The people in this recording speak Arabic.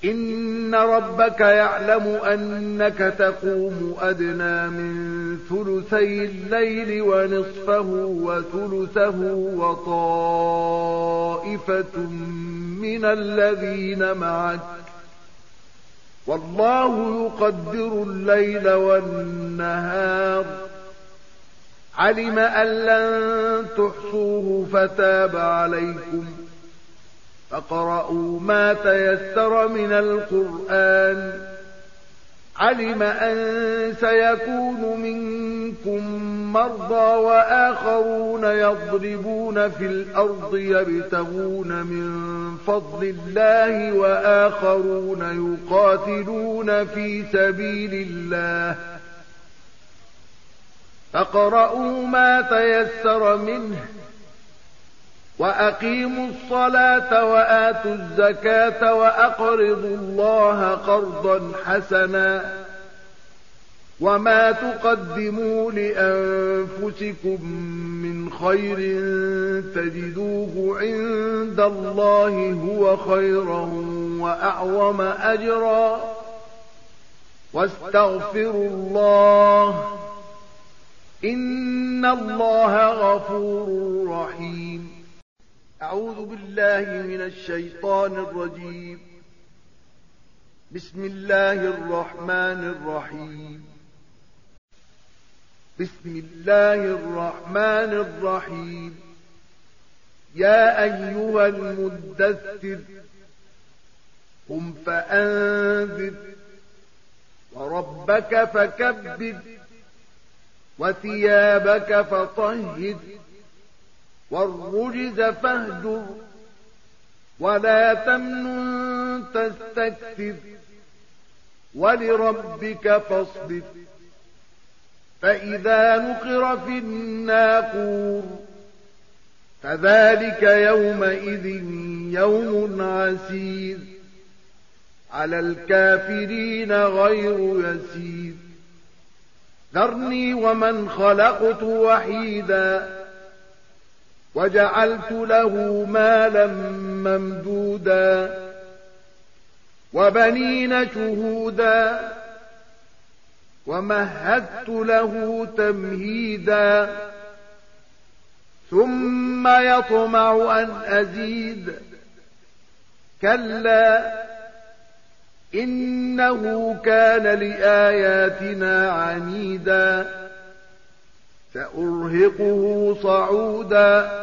إن ربك يعلم أنك تقوم أدنى من ثلثي الليل ونصفه وثلثه وطائفة من الذين معك والله يقدر الليل والنهار علم أن لن تحصوه فتاب عليكم فاقرؤوا ما تيسر من القرآن علم أن سيكون منكم مرضى وآخرون يضربون في الأرض يبتغون من فضل الله وآخرون يقاتلون في سبيل الله فاقرؤوا ما تيسر منه وأقيموا الصلاة وآتوا الزكاة وأقرضوا الله قرضا حسنا وما تقدموا لأنفسكم من خير تجدوه عند الله هو خيرا وأعظم أجرا واستغفروا الله إن الله غفور رحيم. أعوذ بالله من الشيطان الرجيم. بسم الله الرحمن الرحيم. بسم الله الرحمن الرحيم. يا أيها المدثر قم فأنذر وربك فكبر وثيابك فطهر والرجز فاهجر ولا تمنن تستكثر ولربك فاصبر فإذا نقر في الناقور فذلك يومئذ يوم عسير على الكافرين غير يسير. ذرني ومن خلقت وحيدا وجعلت له مالا ممدودا وبنين شهودا ومهدت له تمهيدا ثم يطمع أن أزيد كلا إنه كان لآياتنا عنيدا سأرهقه صعودا